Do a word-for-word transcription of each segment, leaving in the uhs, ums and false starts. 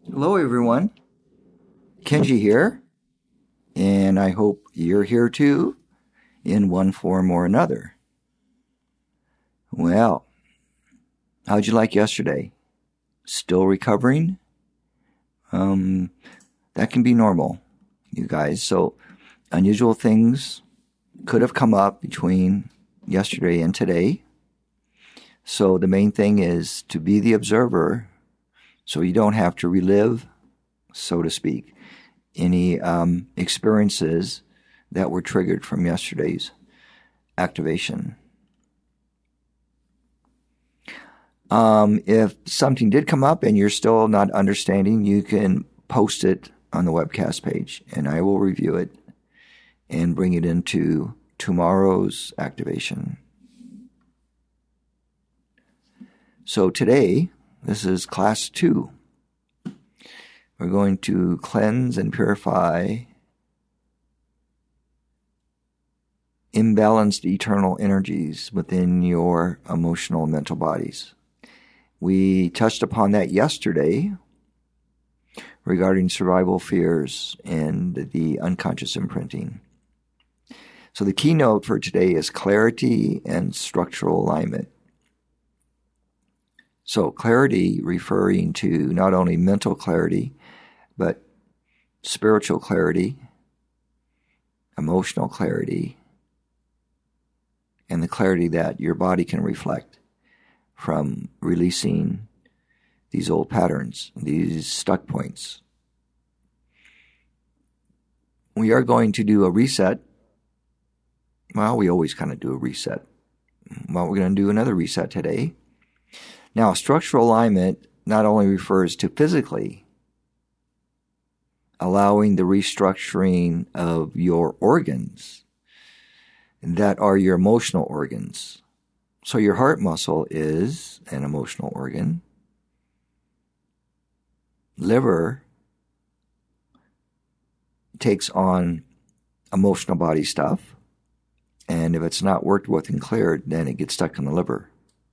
Hello, everyone. Kenji here, and I hope you're here too, in one form or another. Well, how'd you like yesterday? Still recovering? Um, that can be normal, you guys. So, unusual things could have come up between yesterday and today. So, the main thing is to be the observer so you don't have to relive, so to speak, any um, experiences that were triggered from yesterday's activation. Um, if something did come up and you're still not understanding, you can post it on the webcast page, and I will review it and bring it into tomorrow's activation. So today, this is class two. We're going to cleanse and purify imbalanced eternal energies within your emotional and mental bodies. We touched upon that yesterday regarding survival fears and the unconscious imprinting. So the keynote for today is clarity and structural alignment. So clarity referring to not only mental clarity, but spiritual clarity, emotional clarity, and the clarity that your body can reflect from releasing these old patterns, these stuck points. We are going to do a reset. Well, we always kind of do a reset. Well, we're going to do another reset today. Now, structural alignment not only refers to physically allowing the restructuring of your organs that are your emotional organs. So your heart muscle is an emotional organ. Liver takes on emotional body stuff, and if it's not worked with and cleared, then it gets stuck in the liver.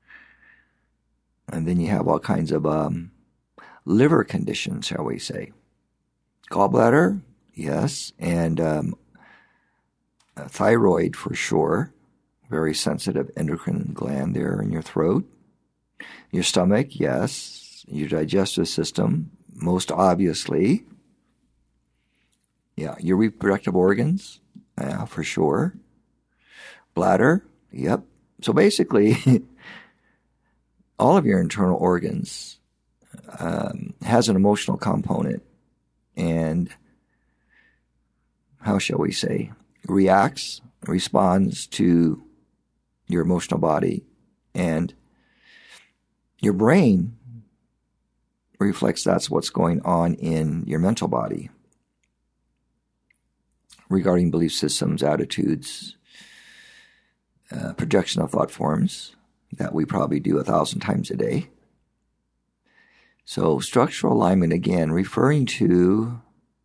And then you have all kinds of um, liver conditions, shall we say. Gallbladder, yes, and um, thyroid for sure. Very sensitive endocrine gland there in your throat. Your stomach, yes. Your digestive system, most obviously. Yeah, your reproductive organs, yeah, for sure. Bladder, yep. So basically, all of your internal organs um, has an emotional component and, how shall we say, reacts, responds to your emotional body. And your brain reflects that's what's going on in your mental body regarding belief systems, attitudes, uh, projection of thought forms that we probably do a thousand times a day. So structural alignment, again, referring to,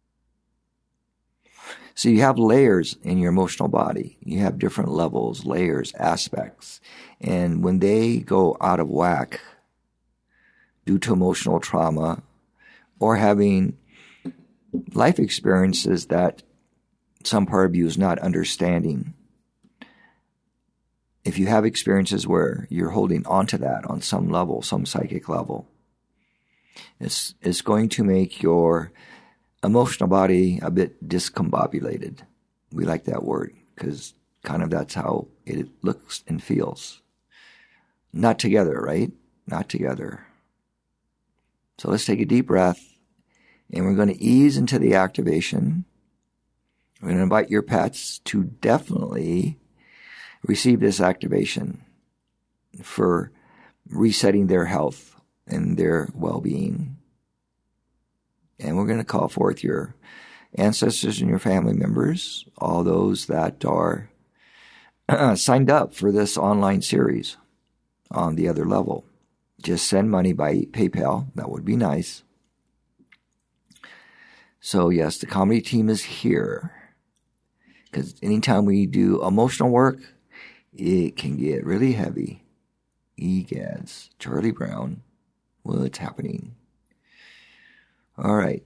so you have layers in your emotional body. You have different levels, layers, aspects. And when they go out of whack due to emotional trauma or having life experiences that some part of you is not understanding, if you have experiences where you're holding on to that on some level, some psychic level, it's, it's going to make your emotional body a bit discombobulated. We like that word because kind of that's how it looks and feels. Not together, right? Not together. So let's take a deep breath and we're going to ease into the activation. We're going to invite your pets to definitely receive this activation for resetting their health and their well-being. And we're going to call forth your ancestors and your family members, all those that are uh, signed up for this online series on the other level. Just send money by PayPal. That would be nice. So yes, the comedy team is here. Because anytime we do emotional work, it can get really heavy. Egads, Charlie Brown, what's happening? All right.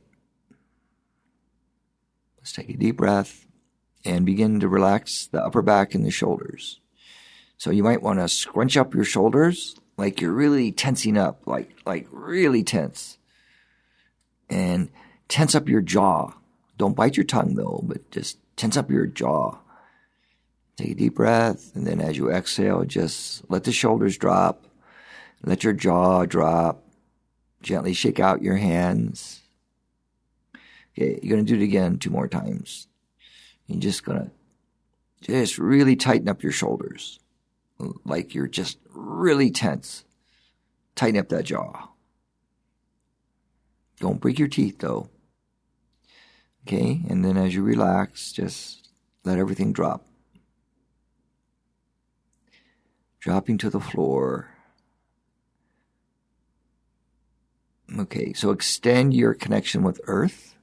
Let's take a deep breath and begin to relax the upper back and the shoulders. So you might want to scrunch up your shoulders like you're really tensing up, like like really tense. And tense up your jaw. Don't bite your tongue though, but just tense up your jaw. Take a deep breath, and then as you exhale, just let the shoulders drop. Let your jaw drop. Gently shake out your hands. Okay, you're going to do it again two more times. You're just going to just really tighten up your shoulders. Like you're just really tense. Tighten up that jaw. Don't break your teeth though. Okay, and then as you relax, just let everything drop. Dropping to the floor. Okay, so extend your connection with Earth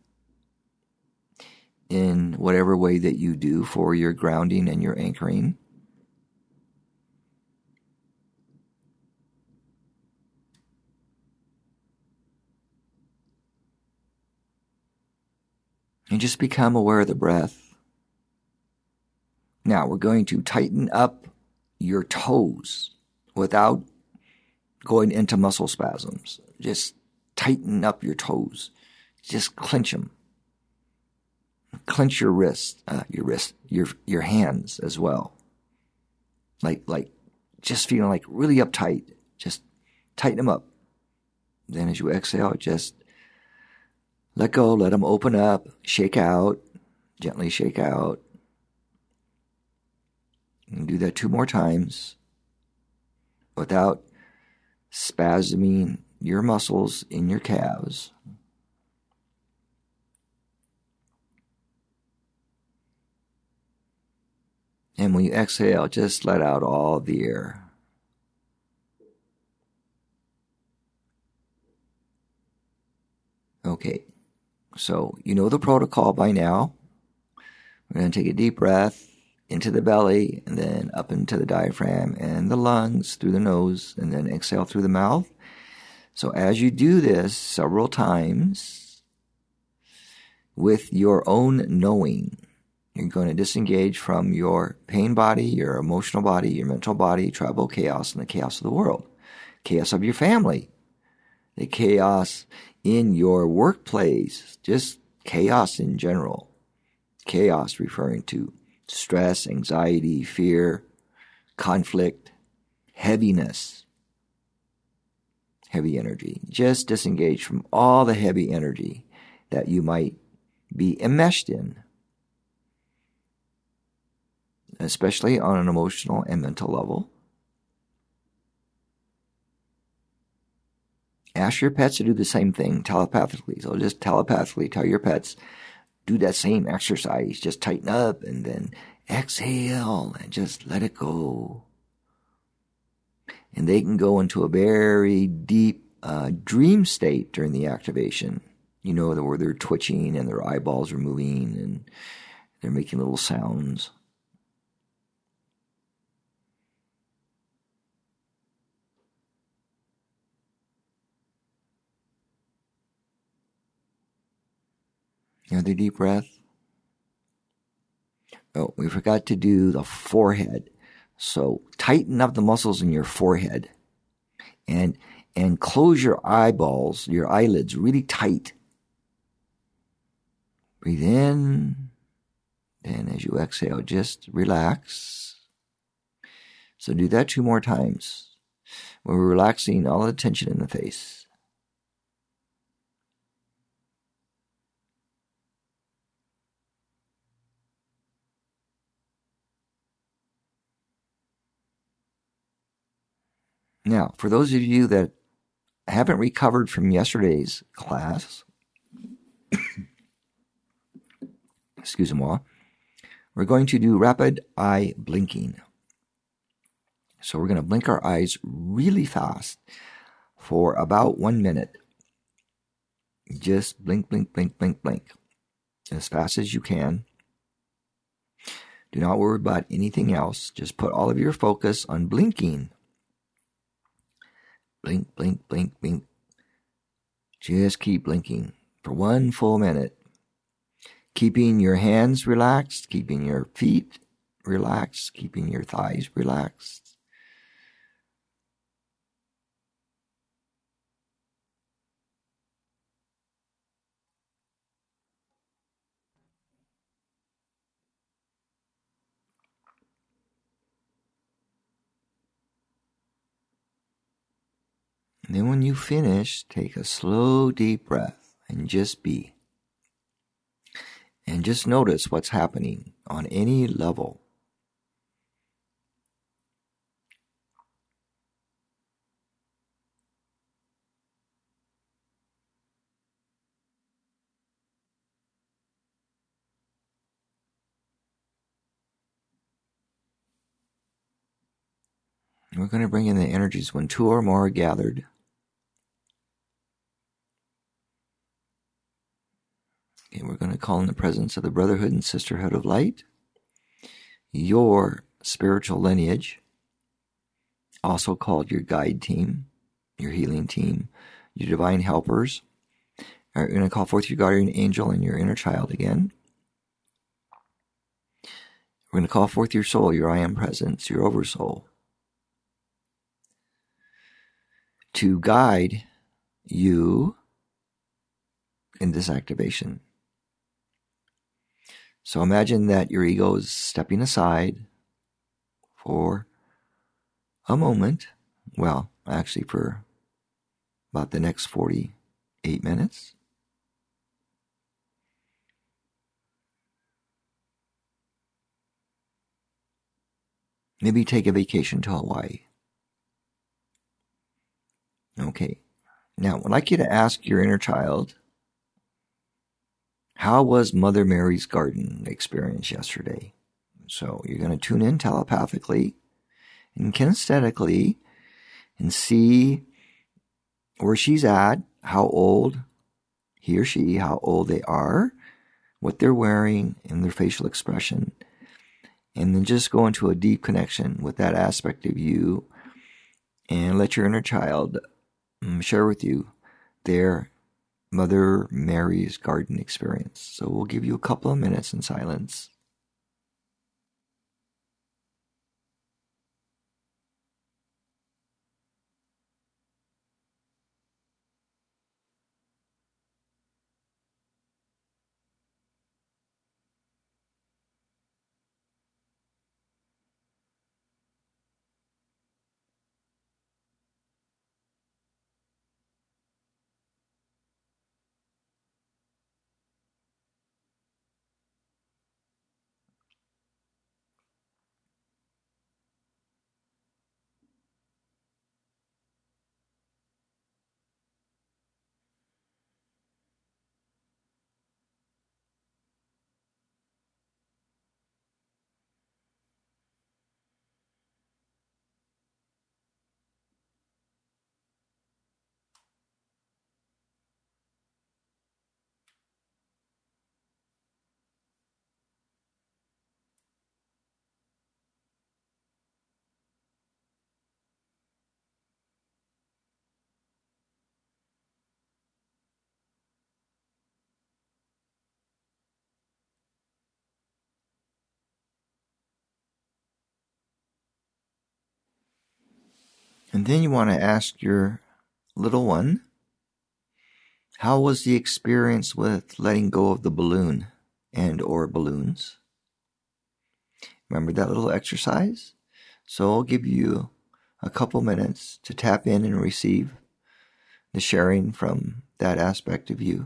in whatever way that you do for your grounding and your anchoring. And just become aware of the breath. Now we're going to tighten up your toes without going into muscle spasms. Just tighten up your toes. Just clench them. Clench your wrist, uh, your wrist, your your hands as well. Like like, just feeling like really uptight. Just tighten them up. Then as you exhale, just let go. Let them open up. Shake out. Gently shake out. And do that two more times without spasming your muscles in your calves. And when you exhale, just let out all the air. Okay, so you know the protocol by now. We're going to take a deep breath into the belly, and then up into the diaphragm and the lungs through the nose, and then exhale through the mouth. So as you do this several times, with your own knowing, you're going to disengage from your pain body, your emotional body, your mental body, tribal chaos, and the chaos of the world. Chaos of your family. The chaos in your workplace. Just chaos in general. Chaos referring to stress, anxiety, fear, conflict, heaviness, heavy energy. Just disengage from all the heavy energy that you might be enmeshed in, especially on an emotional and mental level. Ask your pets to do the same thing telepathically. So just telepathically tell your pets, do that same exercise. Just tighten up and then exhale and just let it go. And they can go into a very deep uh, dream state during the activation. You know, where they're twitching and their eyeballs are moving and they're making little sounds. Another deep breath. Oh, we forgot to do the forehead. So tighten up the muscles in your forehead and and close your eyeballs, your eyelids really tight. Breathe in. Then as you exhale, just relax. So do that two more times. We're relaxing all the tension in the face. Now, for those of you that haven't recovered from yesterday's class, excuse me, we're going to do rapid eye blinking. So we're going to blink our eyes really fast for about one minute. Just blink, blink, blink, blink, blink, as fast as you can. Do not worry about anything else. Just put all of your focus on blinking. Blink, blink, blink, blink. Just keep blinking. for one full minute. Keeping your hands relaxed, keeping your feet relaxed, keeping your thighs relaxed. And then when you finish, take a slow, deep breath and just be. And just notice what's happening on any level. We're going to bring in the energies when two or more are gathered. Okay, we're going to call in the presence of the Brotherhood and Sisterhood of Light, your spiritual lineage, also called your guide team, your healing team, your divine helpers. We're going to call forth your guardian angel and your inner child again. We're going to call forth your soul, your I am presence, your oversoul, to guide you in this activation. So imagine that your ego is stepping aside for a moment, well, actually for about the next forty-eight minutes. Maybe take a vacation to Hawaii. Okay. Now, I'd like you to ask your inner child, how was Mother Mary's garden experience yesterday? So you're going to tune in telepathically and kinesthetically and see where she's at, how old he or she, how old they are, what they're wearing, and their facial expression. And then just go into a deep connection with that aspect of you and let your inner child um, share with you their Mother Mary's garden experience. So we'll give you a couple of minutes in silence. And then you want to ask your little one, how was the experience with letting go of the balloon and or balloons? Remember that little exercise? So I'll give you a couple minutes to tap in and receive the sharing from that aspect of you.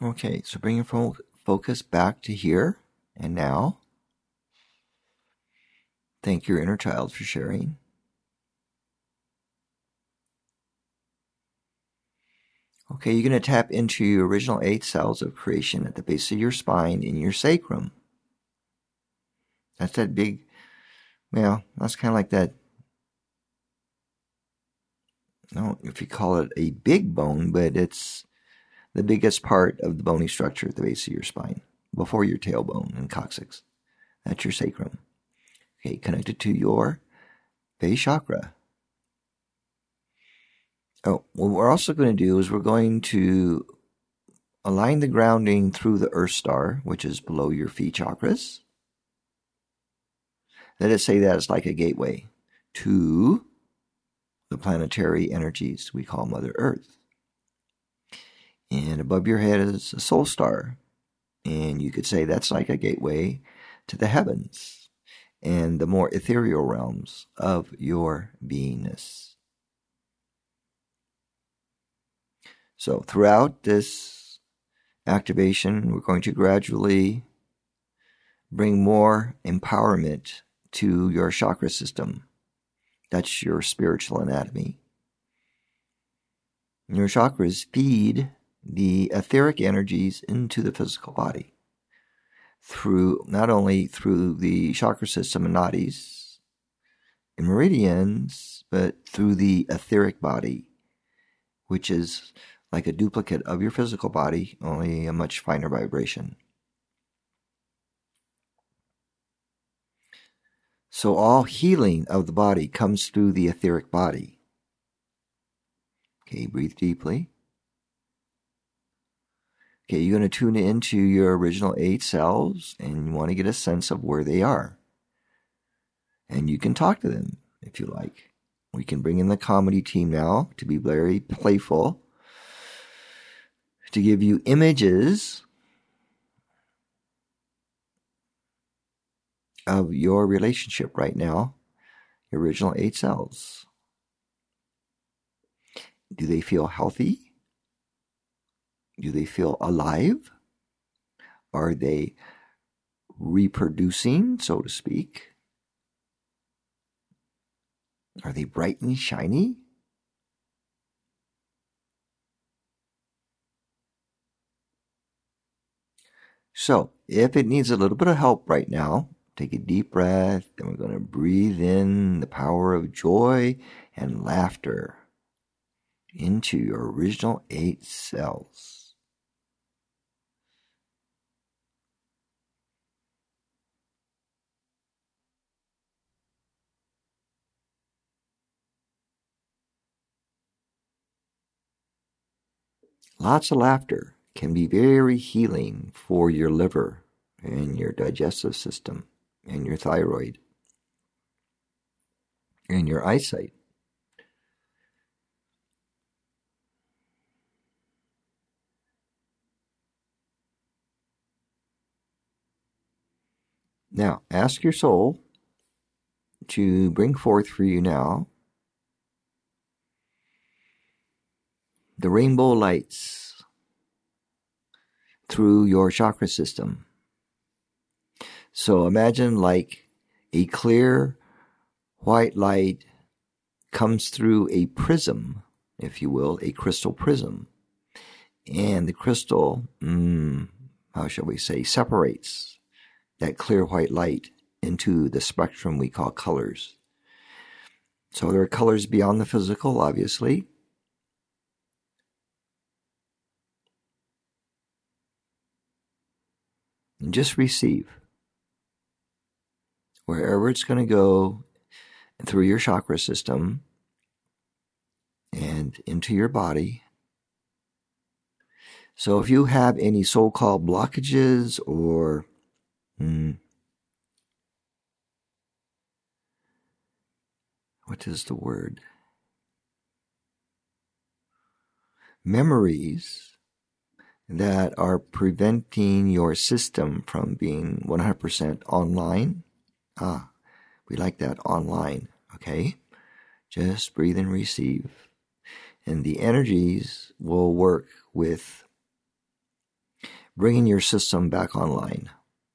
Okay, so bring your fo- focus back to here and now. Thank your inner child for sharing. Okay, you're going to tap into your original eight cells of creation at the base of your spine in your sacrum. That's that big, well, that's kind of like that, I don't know if you call it a big bone, but it's the biggest part of the bony structure at the base of your spine, before your tailbone and coccyx. That's your sacrum. Okay, connected to your base chakra. Oh, what we're also going to do is we're going to align the grounding through the Earth Star, which is below your feet chakras. Let us say that it's like a gateway to the planetary energies we call Mother Earth. And above your head is a soul star. And you could say that's like a gateway to the heavens and the more ethereal realms of your beingness. So throughout this activation, we're going to gradually bring more empowerment to your chakra system. That's your spiritual anatomy. Your chakras feed the etheric energies into the physical body through, not only through the chakra system and nadis and meridians, but through the etheric body, which is like a duplicate of your physical body, only a much finer vibration. So all healing of the body comes through the etheric body. Okay, breathe deeply. Okay, you're going to tune into your original eight cells, and you want to get a sense of where they are. And you can talk to them if you like. We can bring in the comedy team now to be very playful, to give you images of your relationship right now, your original eight cells. Do they feel healthy? Do they feel alive? Are they reproducing, so to speak? Are they bright and shiny? So, if it needs a little bit of help right now, take a deep breath, and we're going to breathe in the power of joy and laughter into your original eight cells. Lots of laughter can be very healing for your liver and your digestive system and your thyroid and your eyesight. Now, ask your soul to bring forth for you now the rainbow lights through your chakra system. So imagine like a clear white light comes through a prism, if you will, a crystal prism. And the crystal, mm, how shall we say, separates that clear white light into the spectrum we call colors. So there are colors beyond the physical, obviously. And just receive. Wherever it's going to go through your chakra system and into your body. So if you have any so-called blockages or hmm, what is the word? Memories that are preventing your system from being one hundred percent online. Ah, we like that, online, okay? Just breathe and receive. And the energies will work with bringing your system back online.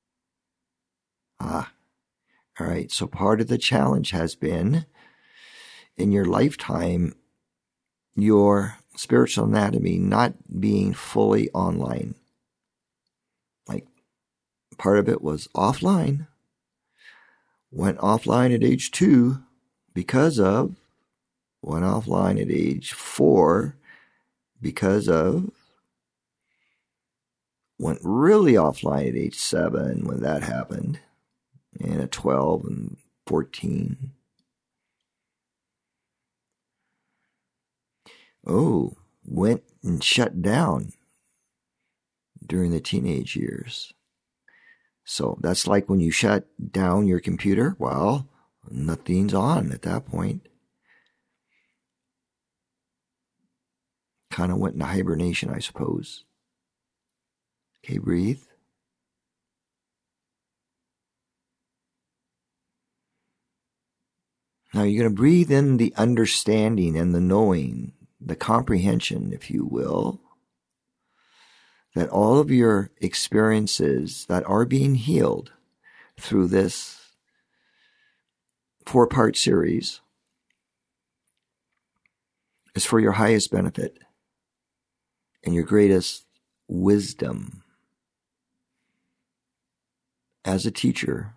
Ah, all right. So part of the challenge has been in your lifetime, your spiritual anatomy not being fully online. Like part of it was offline, went offline at age two because of, went offline at age four because of, went really offline at age seven when that happened, and at twelve and fourteen. Oh, went and shut down during the teenage years. So that's like when you shut down your computer, well, nothing's on at that point. Kind of went into hibernation, I suppose. Okay, breathe. Now you're going to breathe in the understanding and the knowing, the comprehension, if you will, that all of your experiences that are being healed through this four-part series is for your highest benefit and your greatest wisdom as a teacher,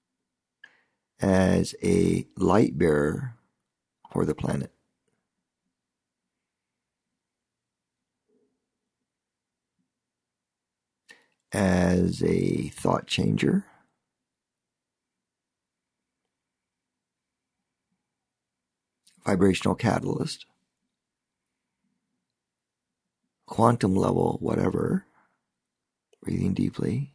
as a light bearer for the planet. As a thought changer, vibrational catalyst, quantum level, whatever, breathing deeply.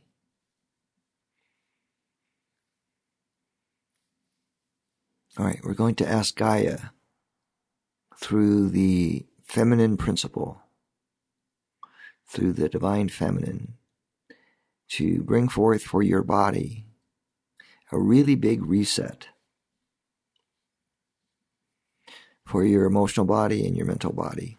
All right, we're going to ask Gaia through the feminine principle, through the divine feminine, to bring forth for your body a really big reset for your emotional body and your mental body.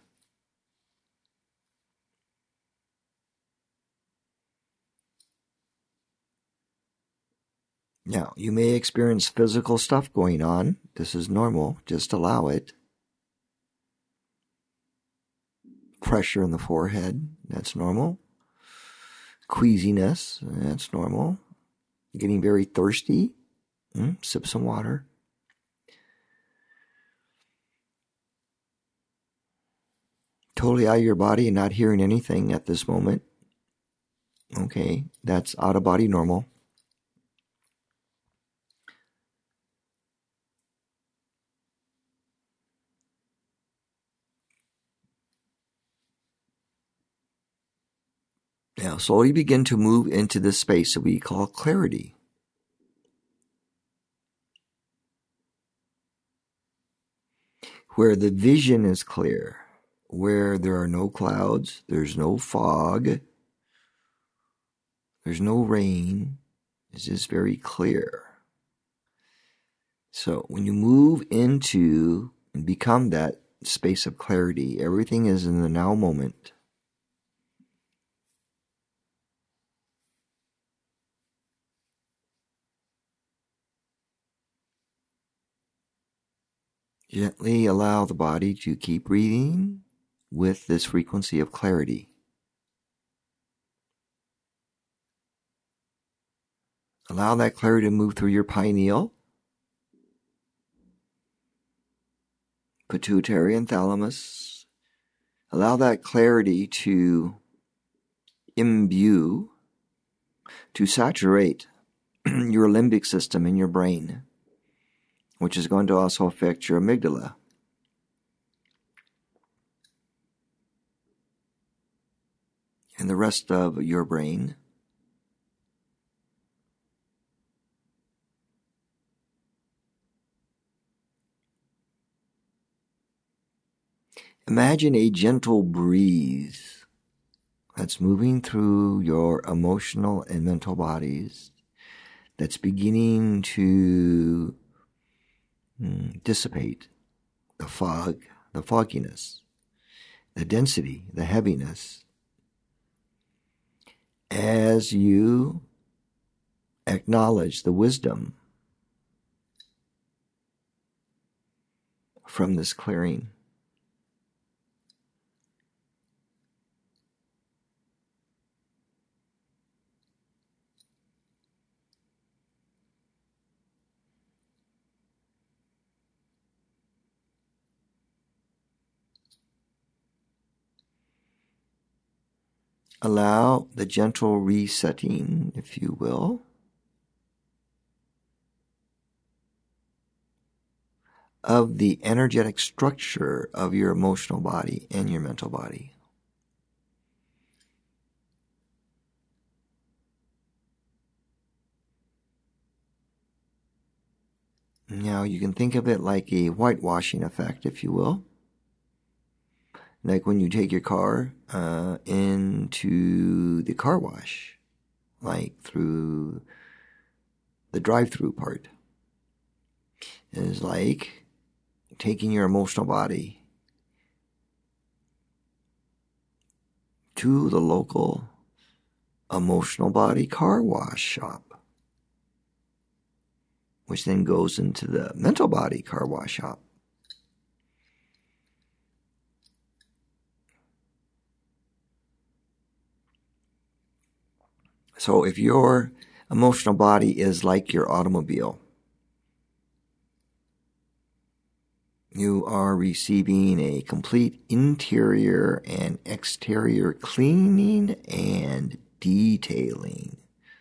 Now, you may experience physical stuff going on. This is normal. Just allow it. Pressure in the forehead, that's normal. Queasiness, that's normal. Getting very thirsty, mm, sip some water. Totally out of your body and not hearing anything at this moment. Okay, that's out of body normal. Now, slowly begin to move into this space that we call clarity. Where the vision is clear, where there are no clouds, there's no fog, there's no rain. It's just very clear. So when you move into and become that space of clarity, everything is in the now moment. Gently allow the body to keep breathing with this frequency of clarity. Allow that clarity to move through your pineal, pituitary and thalamus. Allow that clarity to imbue, to saturate your limbic system in your brain, which is going to also affect your amygdala. And the rest of your brain. Imagine a gentle breeze that's moving through your emotional and mental bodies, that's beginning to mm, dissipate the fog, the fogginess, the density, the heaviness. as you acknowledge the wisdom from this clearing. Allow the gentle resetting, if you will, of the energetic structure of your emotional body and your mental body. Now you can think of it like a whitewashing effect, if you will. Like when you take your car uh, into the car wash, like through the drive-through part. It is like taking your emotional body to the local emotional body car wash shop, which then goes into the mental body car wash shop. So if your emotional body is like your automobile, you are receiving a complete interior and exterior cleaning and detailing.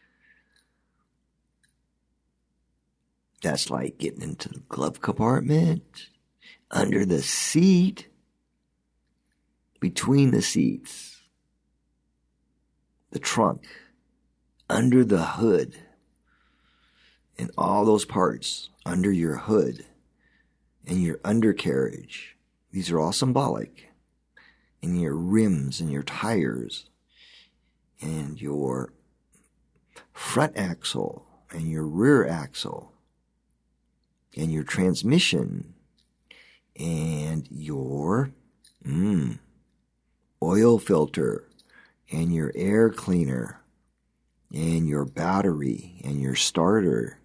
That's like getting into the glove compartment, under the seat, between the seats, the trunk, under the hood, and all those parts under your hood and your undercarriage. These are all symbolic. And your rims and your tires and your front axle and your rear axle and your transmission and your mm, oil filter and your air cleaner and your battery and your starter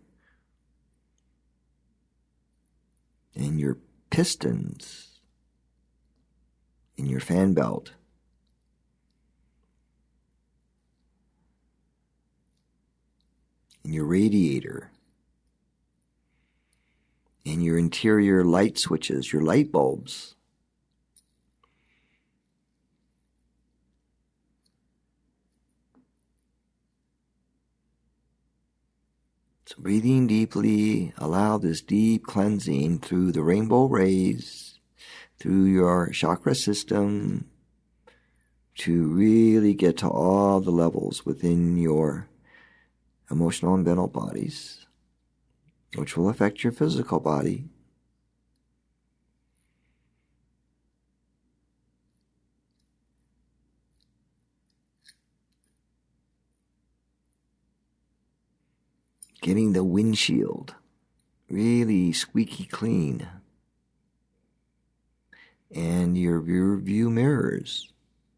and your pistons and your fan belt. And your radiator and your interior light switches, your light bulbs. So breathing deeply, allow this deep cleansing through the rainbow rays, through your chakra system, to really get to all the levels within your emotional and mental bodies, which will affect your physical body. Getting the windshield really squeaky clean. And your rear view mirrors.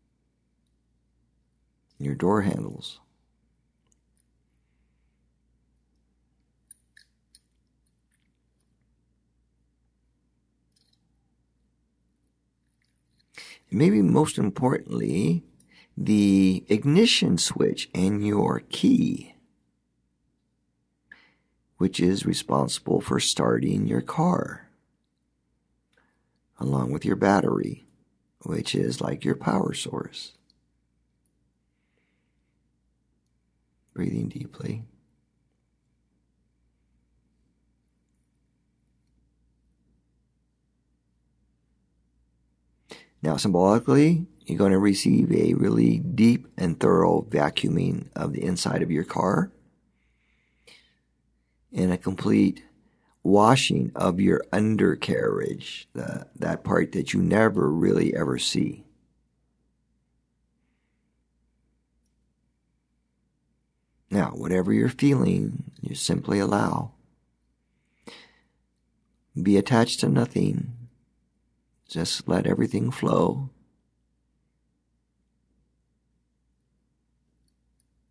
Your door handles. And maybe most importantly, the ignition switch and your key, which is responsible for starting your car, along with your battery, which is like your power source. Breathing deeply. Now, symbolically, you're going to receive a really deep and thorough vacuuming of the inside of your car, and a complete washing of your undercarriage, the, that part that you never really ever see. Now, whatever you're feeling, you simply allow. Be attached to nothing. Just let everything flow.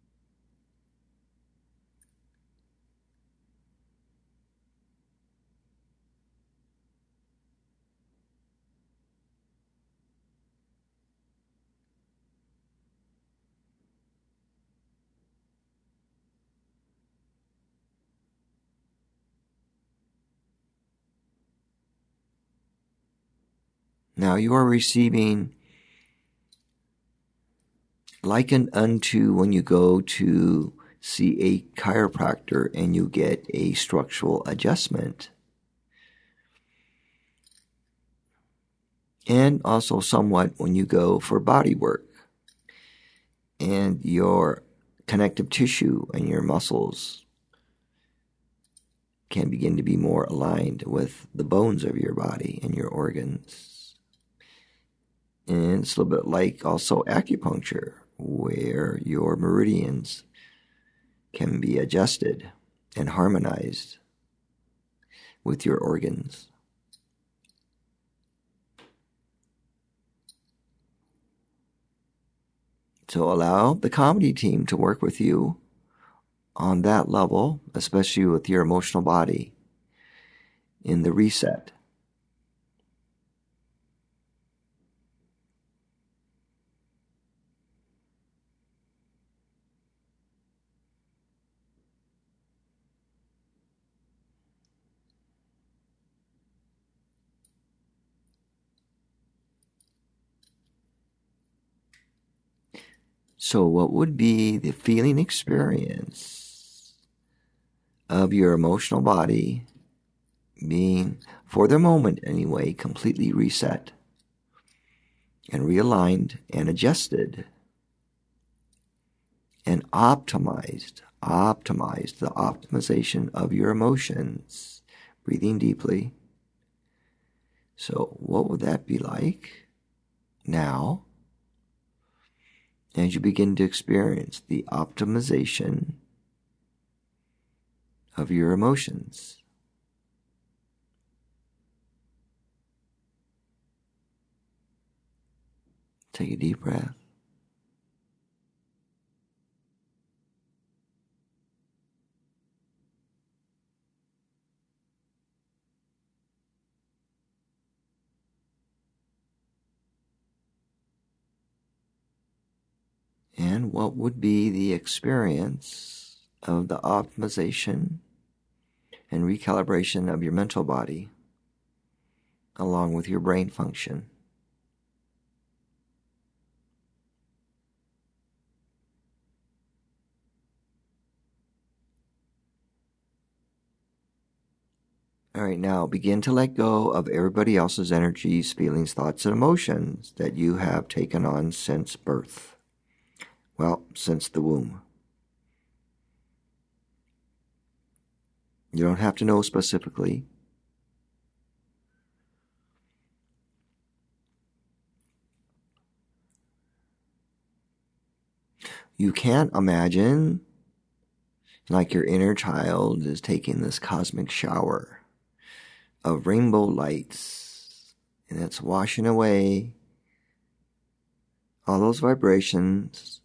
Now you are receiving, likened unto when you go to see a chiropractor and you get a structural adjustment. And also somewhat when you go for body work and your connective tissue and your muscles can begin to be more aligned with the bones of your body and your organs. And it's a little bit like also acupuncture, where your meridians can be adjusted and harmonized with your organs. So allow the comedy team to work with you on that level, especially with your emotional body, in the reset. So what would be the feeling experience of your emotional body being, for the moment anyway, completely reset and realigned and adjusted and optimized, optimized, the optimization of your emotions, breathing deeply. So what would that be like now as you begin to experience the optimization of your emotions? Take a deep breath. And what would be the experience of the optimization and recalibration of your mental body along with your brain function? All right, now begin to let go of everybody else's energies, feelings, thoughts, and emotions that you have taken on since birth. Well, since the womb. You don't have to know specifically. You can't imagine like your inner child is taking this cosmic shower of rainbow lights, and it's washing away all those vibrations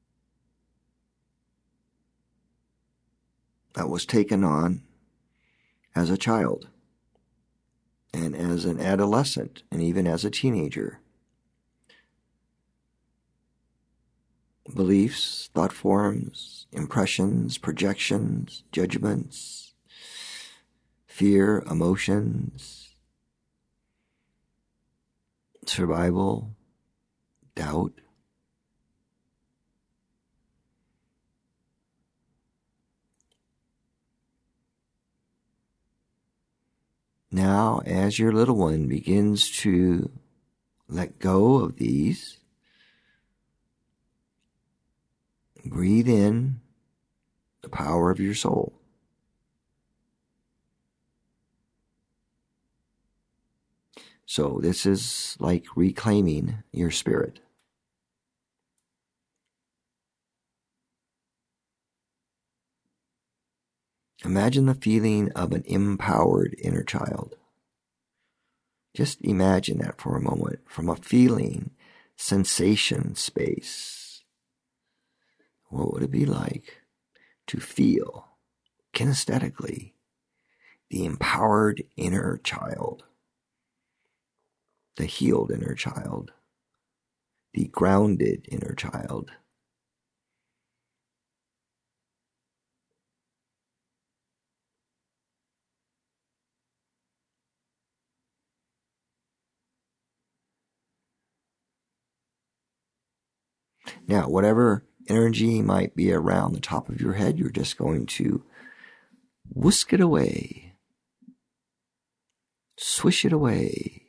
that was taken on as a child and as an adolescent and even as a teenager. Beliefs, thought forms, impressions, projections, judgments, fear, emotions, survival, doubt. Now, as your little one begins to let go of these, breathe in the power of your soul. So this is like reclaiming your spirit. Imagine the feeling of an empowered inner child. Just imagine that for a moment, from a feeling, sensation space. What would it be like to feel kinesthetically the empowered inner child, the healed inner child, the grounded inner child? Now, whatever energy might be around the top of your head, you're just going to whisk it away, swish it away.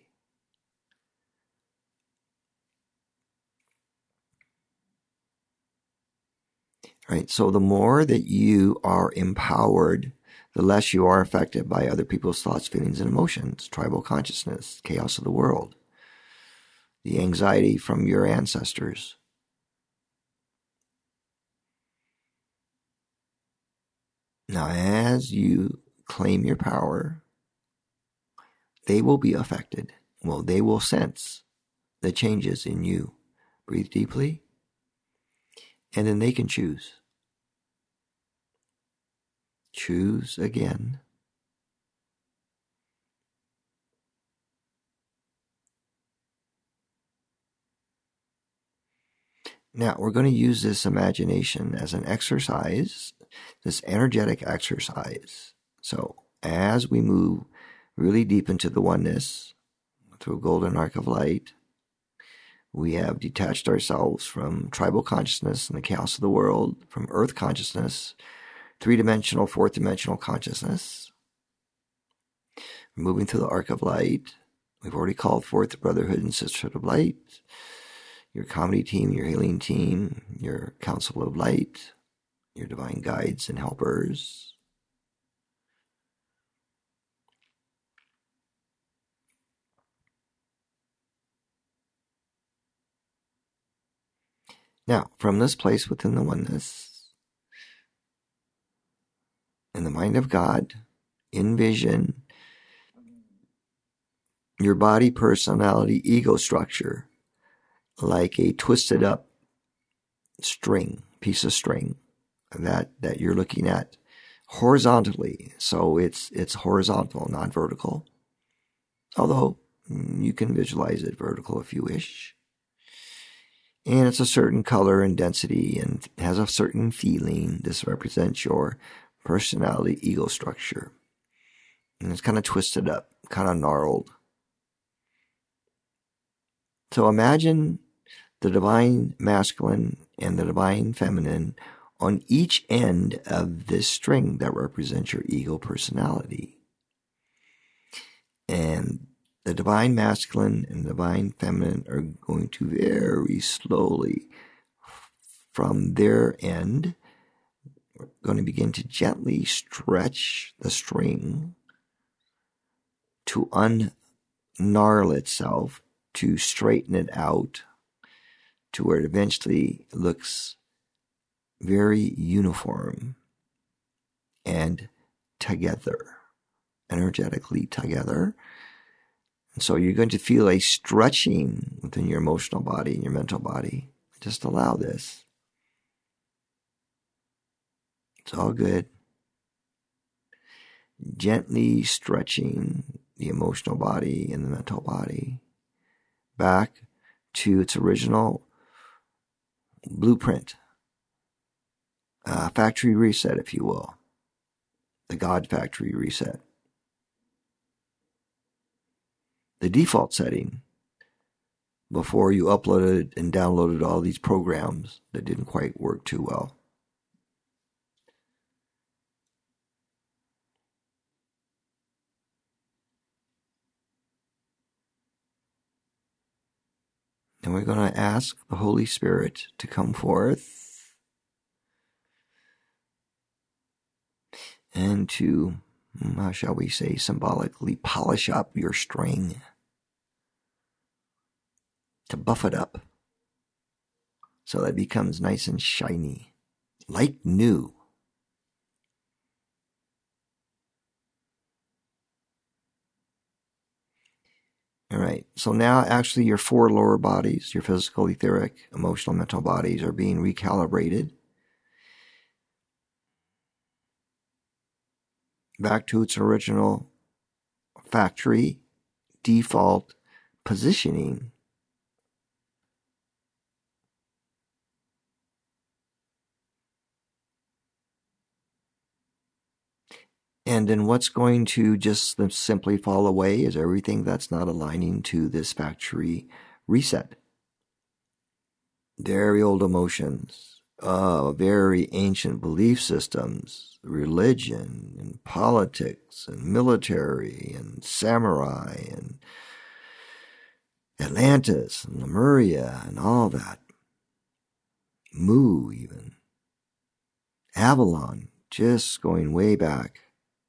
Right? So the more that you are empowered, the less you are affected by other people's thoughts, feelings, and emotions, tribal consciousness, chaos of the world, the anxiety from your ancestors. Now, as you claim your power, they will be affected. Well, they will sense the changes in you. Breathe deeply, and then they can choose. Choose again. Now, we're going to use this imagination as an exercise, this energetic exercise. So, as we move really deep into the oneness through a golden arc of light, we have detached ourselves from tribal consciousness and the chaos of the world, from earth consciousness, three-dimensional, fourth-dimensional consciousness. We're moving through the arc of light. We've already called forth the brotherhood and sisterhood of light, your comedy team, your healing team, your council of light, your divine guides and helpers. Now, from this place within the oneness, in the mind of God, envision your body, personality, ego structure like a twisted up string, piece of string that, that you're looking at horizontally. So it's, it's horizontal, not vertical. Although you can visualize it vertical if you wish. And it's a certain color and density and has a certain feeling. This represents your personality, ego structure. And it's kind of twisted up, kind of gnarled. So imagine the divine masculine and the divine feminine on each end of this string that represents your ego personality. And the divine masculine and the divine feminine are going to very slowly, from their end, we're going to begin to gently stretch the string to unnarl itself, to straighten it out, to where it eventually looks very uniform and together, energetically together. And so you're going to feel a stretching within your emotional body and your mental body. Just allow this. It's all good. Gently stretching the emotional body and the mental body back to its original blueprint. Uh, factory reset, if you will. The God factory reset. The default setting before you uploaded and downloaded all these programs that didn't quite work too well. And we're going to ask the Holy Spirit to come forth and to, how shall we say, symbolically polish up your string, to buff it up so that it becomes nice and shiny, like new. All right, so now actually your four lower bodies, your physical, etheric, emotional, mental bodies are being recalibrated back to its original factory default positioning. And then what's going to just simply fall away is everything that's not aligning to this factory reset. very old emotions, uh, very ancient belief systems, religion and politics and military and samurai and Atlantis and Lemuria and all that. Mu even. Avalon, just going way back.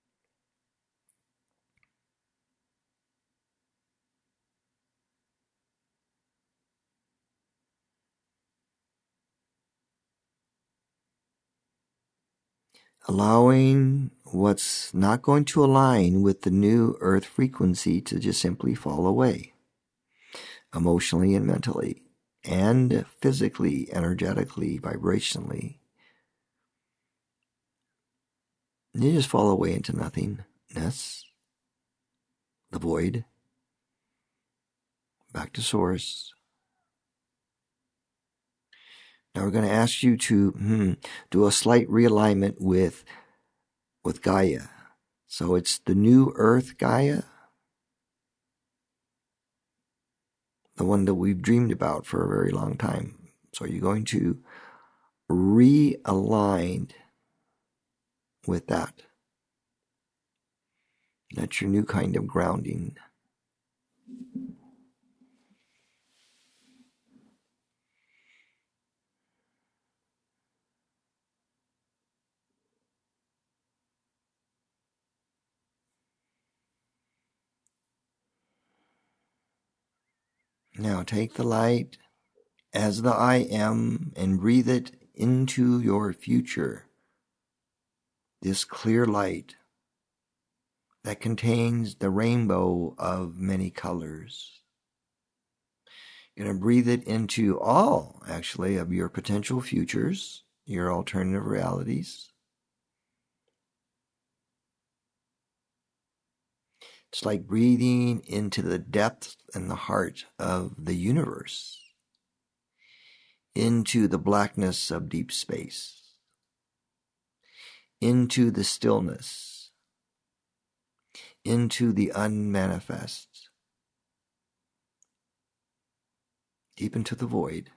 Allowing what's not going to align with the new earth frequency to just simply fall away, emotionally and mentally, and physically, energetically, vibrationally. You just fall away into nothingness, the void, back to source. Now we're going to ask you to hmm, do a slight realignment with, with Gaia. So it's the new earth Gaia, the one that we've dreamed about for a very long time. So you're going to realign with that. That's your new kind of grounding. Now take the light as the I am and breathe it into your future. This clear light that contains the rainbow of many colors. You're going to breathe it into all, actually, of your potential futures, your alternative realities. It's like breathing into the depth and the heart of the universe, into the blackness of deep space, into the stillness, into the unmanifest, deep into the void.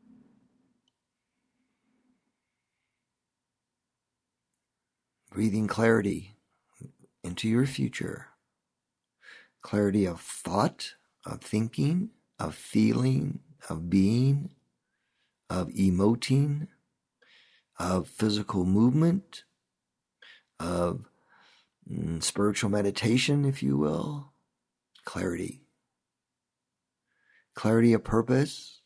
Breathing clarity into your future. Clarity of thought, of thinking, of feeling, of being, of emoting, of physical movement, of mm, spiritual meditation, if you will. Clarity. Clarity of purpose.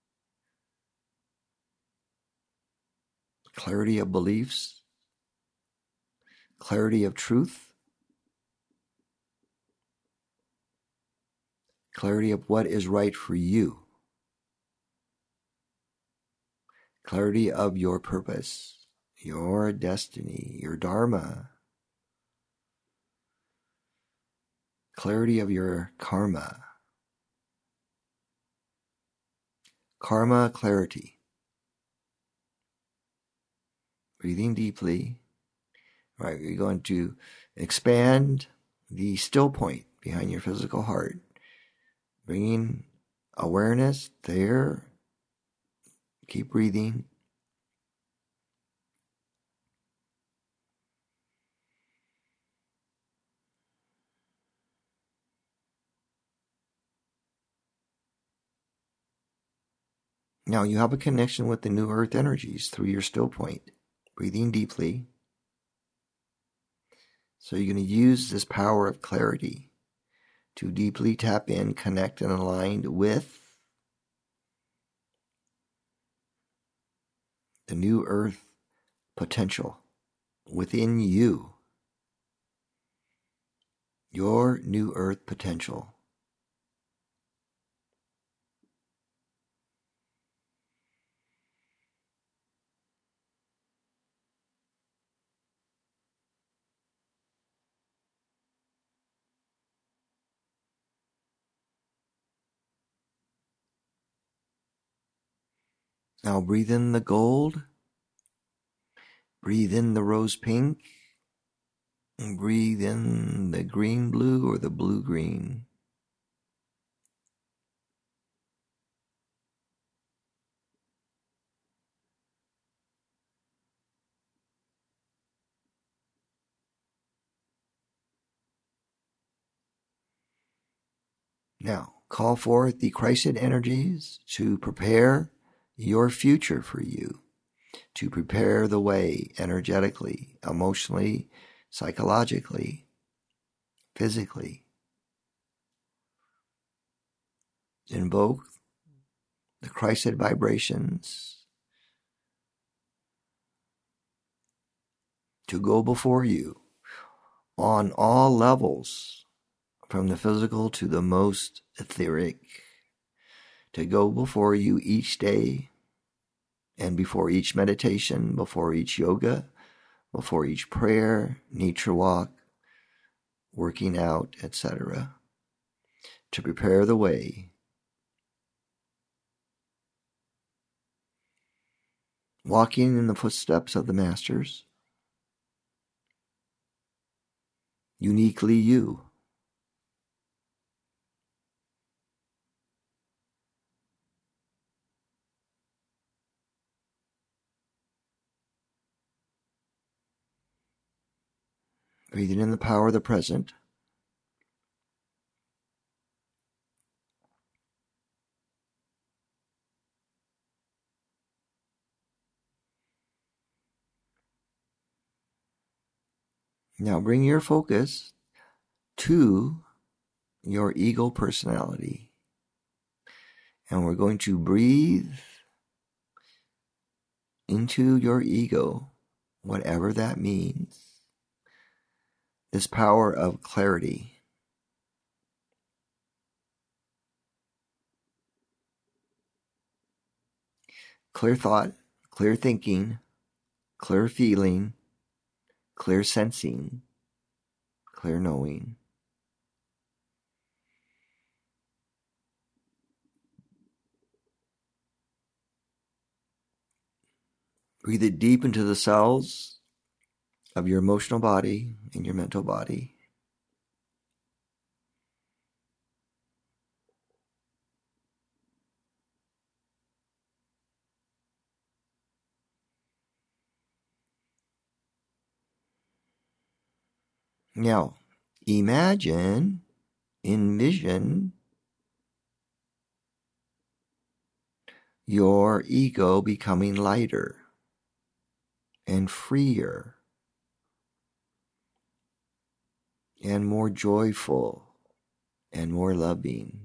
Clarity of beliefs. Clarity of truth. Clarity of what is right for you. Clarity of your purpose, your destiny, your dharma. Clarity of your karma. Karma clarity. Breathing deeply. All right, you're going to expand the still point behind your physical heart, bringing awareness there. Keep breathing. Now you have a connection with the new earth energies through your still point. Breathing deeply. So you're going to use this power of clarity to deeply tap in, connect, and align with the new earth potential within you. Your new earth potential. Now breathe in the gold. Breathe in the rose pink. And breathe in the green blue or the blue green. Now, call forth the Christed energies to prepare your future for you, to prepare the way energetically, emotionally, psychologically, physically. Invoke the Christed vibrations to go before you on all levels, from the physical to the most etheric, to go before you each day and before each meditation, before each yoga, before each prayer, nature walk, working out, et cetera, to prepare the way. Walking in the footsteps of the masters, uniquely you. Breathing in the power of the present. Now bring your focus to your ego personality. And we're going to breathe into your ego, whatever that means, this power of clarity. Clear thought, clear thinking, clear feeling, clear sensing, clear knowing. Breathe it deep into the cells of your emotional body and your mental body. Now, imagine, envision your ego becoming lighter and freer and more joyful and more loving.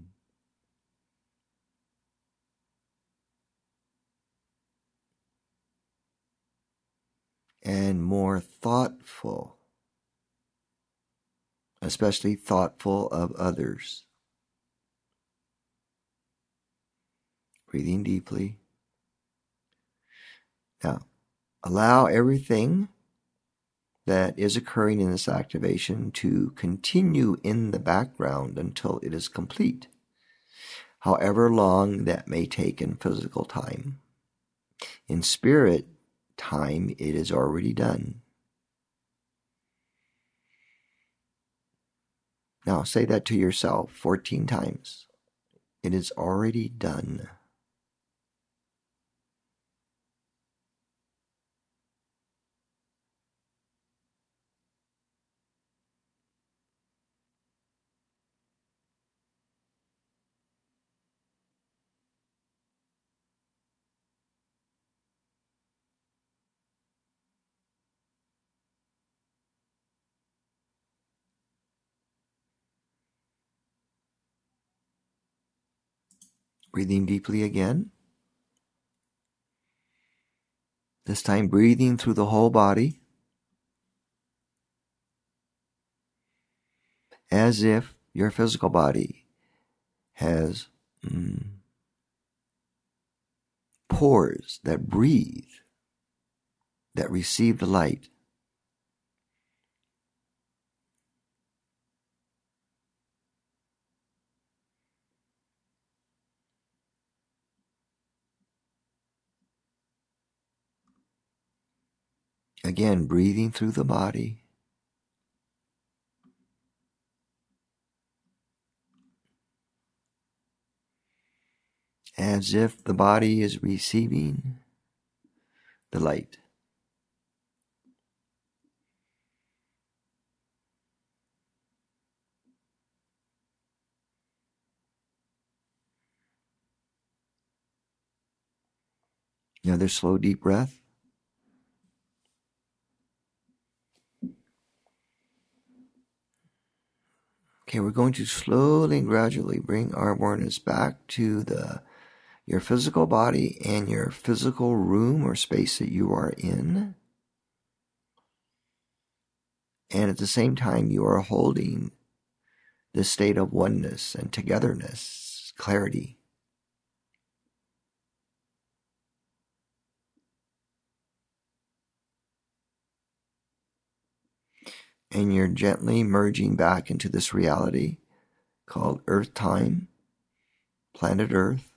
And more thoughtful, especially thoughtful of others. Breathing deeply. Now, allow everything that is occurring in this activation to continue in the background until it is complete, however long that may take in physical time. In spirit time, it is already done. Now, say that to yourself fourteen times. It is already done. Breathing deeply again. This time breathing through the whole body, as if your physical body has mm, pores that breathe, that receive the light. Again, breathing through the body. As if the body is receiving the light. Another slow, deep breath. Okay, we're going to slowly and gradually bring our awareness back to the your physical body and your physical room or space that you are in. And at the same time, you are holding this state of oneness and togetherness, clarity. And you're gently merging back into this reality called Earth Time, planet Earth.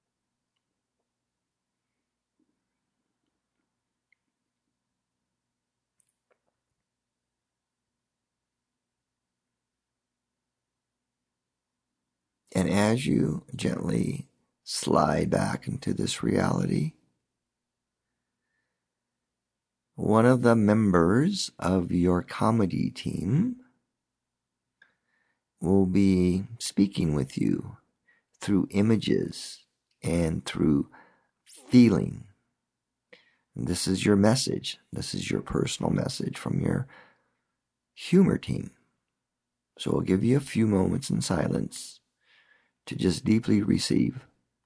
And as you gently slide back into this reality, one of the members of your comedy team will be speaking with you through images and through feeling. And this is your message. This is your personal message from your humor team. So I'll give you a few moments in silence to just deeply receive.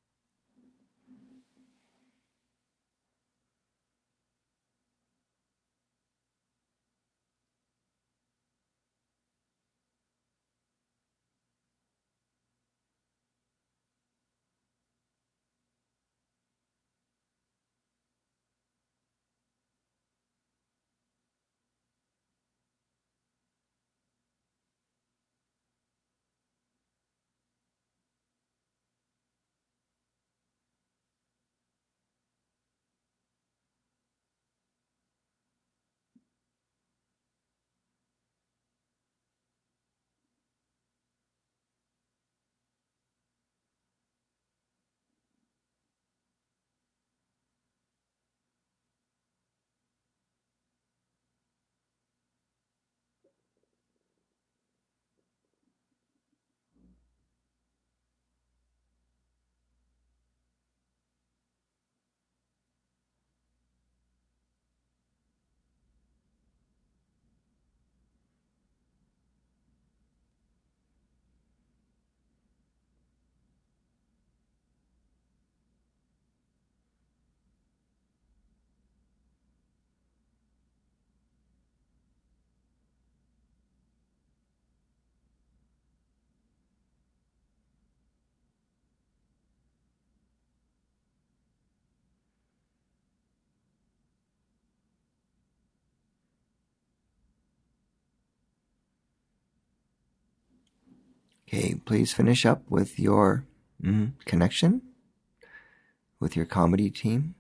Okay, please finish up with your mm, connection with your comedy team.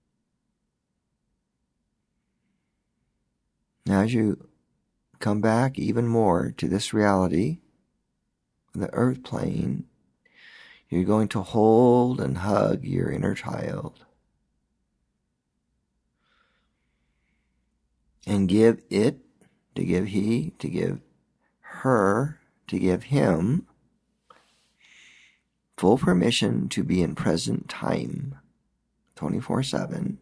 Now as you come back even more to this reality, the earth plane, you're going to hold and hug your inner child and give it, to give he, to give her, to give him full permission to be in present time, twenty-four seven.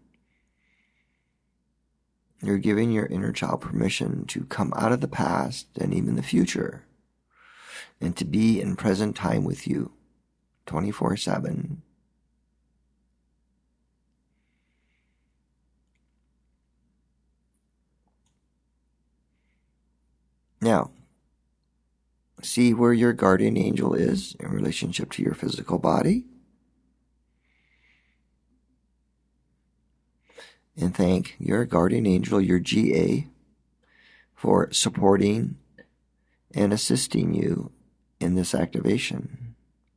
You're giving your inner child permission to come out of the past and even the future and to be in present time with you, twenty-four seven. Now, see where your guardian angel is in relationship to your physical body. And thank your guardian angel, your G A, for supporting and assisting you in this activation.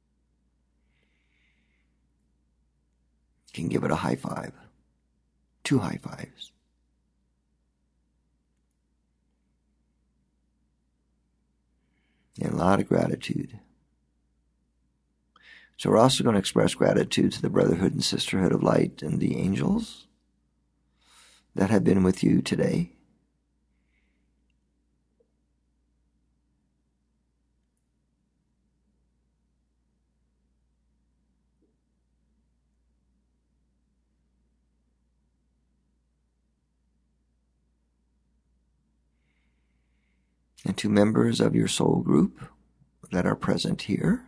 You can give it a high five, two high fives. And a lot of gratitude. So we're also going to express gratitude to the Brotherhood and Sisterhood of Light and the angels that have been with you today. and to members of your soul group that are present here.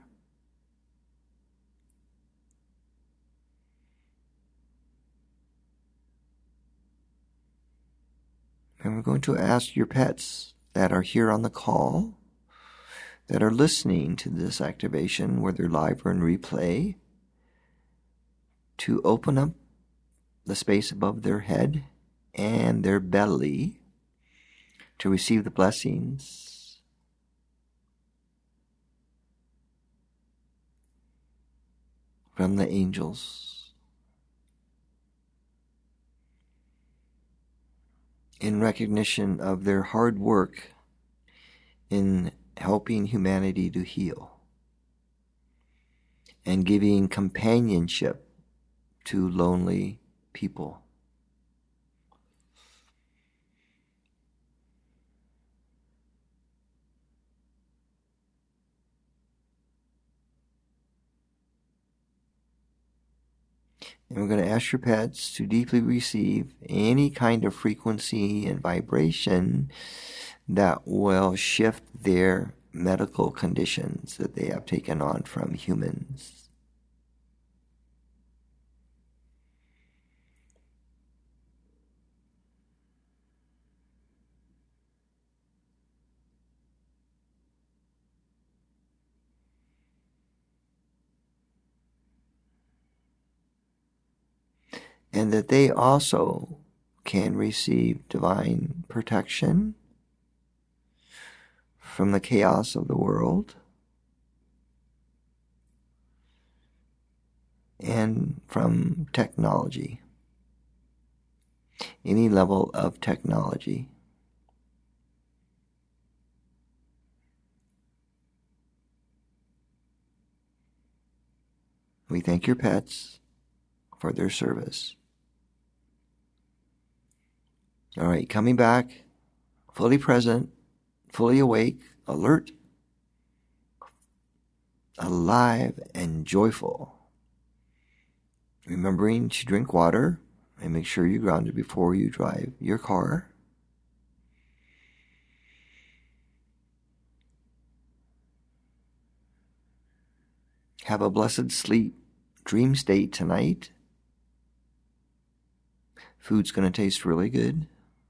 And we're going to ask your pets that are here on the call, that are listening to this activation, whether live or in replay, to open up the space above their head and their belly to receive the blessings from the angels in recognition of their hard work in helping humanity to heal and giving companionship to lonely people. And we're going to ask your pets to deeply receive any kind of frequency and vibration that will shift their medical conditions that they have taken on from humans. And that they also can receive divine protection from the chaos of the world and from technology, any level of technology. We thank your pets for their service. All right, coming back, fully present, fully awake, alert, alive, and joyful. Remembering to drink water and make sure you're grounded before you drive your car. Have a blessed sleep, dream state tonight. Food's going to taste really good.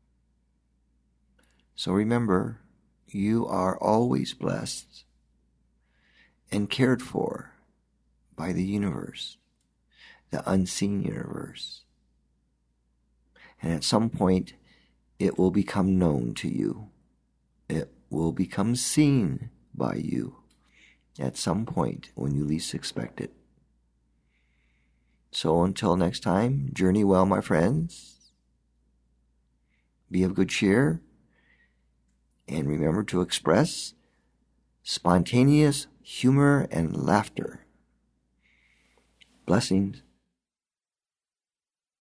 So remember, you are always blessed and cared for by the universe, the unseen universe. And at some point, it will become known to you. It will become seen by you at some point when you least expect it. So until next time, journey well, my friends. Be of good cheer. And remember to express spontaneous humor and laughter. Blessings.